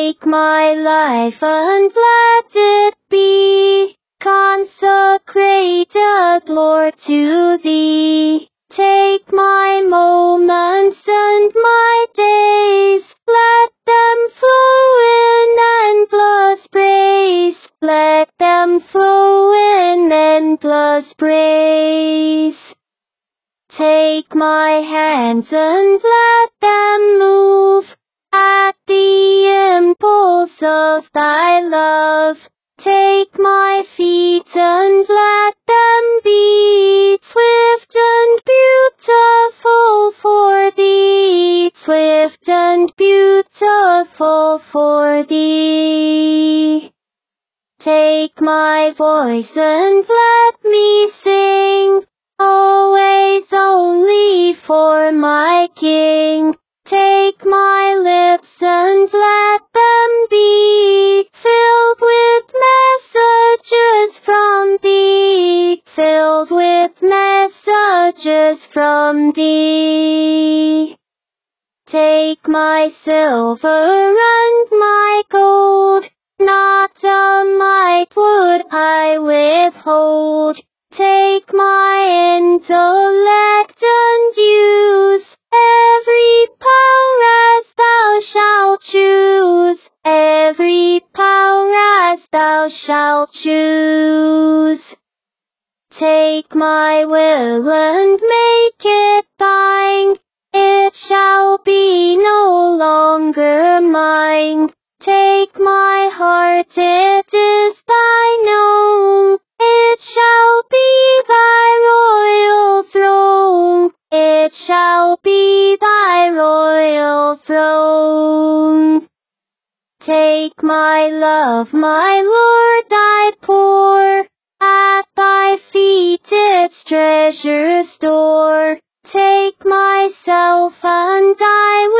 Take my life and let it be consecrated, Lord, to Thee. Take my moments and my days, let them flow in endless praise. Let them flow in endless praise. Take my hands and let them move at the impulse of Thy love. Take my feet and let them be swift and beautiful for Thee, swift and beautiful for Thee. Take my voice and let me sing, always only for my King. Take my lips and let them be filled with messages from Thee, filled with messages from Thee. Take my silver and my gold, not a mite would I withhold. Take my intellect and use every power as Thou shalt choose, every power as Thou shalt choose. Take my will and make it Thine, it shall be no longer mine. Take my heart, it is Thine own, it shall be Thy royal throne, it shall be Thy royal throne. Take my love, my Lord, I pour at Thy feet, its treasure store. Take myself and I